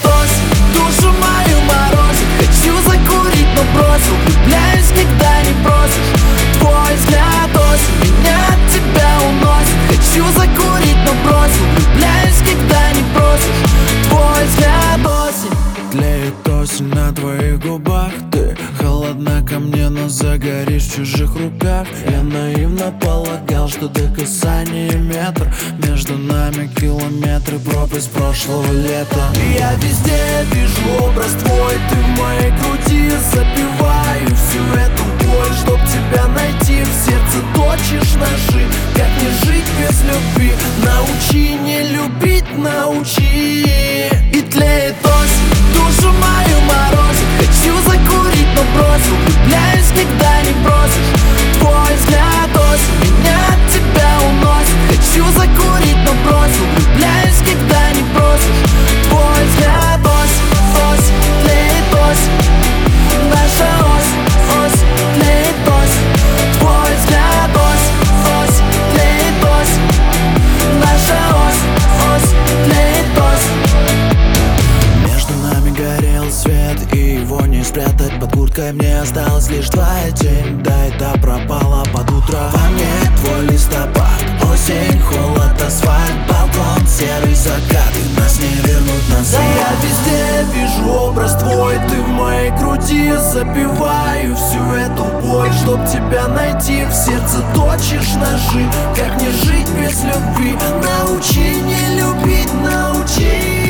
осень, душу мою морозит. Хочу закурить, но бросил. Влюбляюсь, когда не просишь. Твой взгляд осень меня от тебя уносит. Хочу закурить, но бросил. Влюбляюсь, когда не просишь. Твой взгляд осень. Тлеет осень на твоих губах. Ты холодна ко мне, но загоришь в чужих руках. Я наивно полагал, что до касания метр, между нами километры, пропасть прошлого лета. Я везде вижу образ твой, ты в моей груди. Запиваю всю эту боль, чтоб тебя найти. В сердце точишь ножи, как не жить без любви. Научи не любить, научи. И тлеет осень, душу мою морозит. Хочу закурить, но бросил. Влюбляюсь, когда не просишь. Твой взгляд осень меня от тебя уносит. Хочу закурить, но бросил. Влюбляюсь, когда не просишь. Твой взгляд осень, осень, тлеет осень. Наша осень, осень, тлеет осень. Твой взгляд осень, осень, тлеет осень. Наша осень, осень, тлеет осень. Между нами горел свет, и его не спрятать под курткой. Мне осталась лишь твоя тень, да и та пропала под утро. Во мне твой листопад, осень, холод, асфальт, балкон, серый закат, и нас не вернуть назад. Да я везде вижу образ твой, ты в моей груди. Запиваю всю эту боль, чтоб тебя найти. В сердце точишь ножи, как не жить без любви. Научи не любить, научи.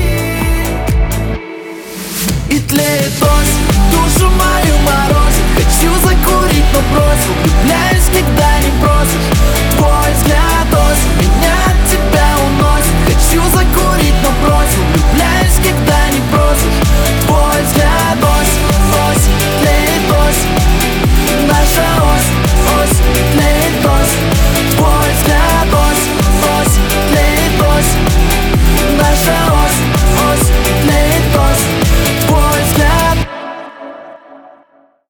И тлеет осень, душу мою морозит. Хочу закурить, но бросил. Влюбляюсь, когда не просишь.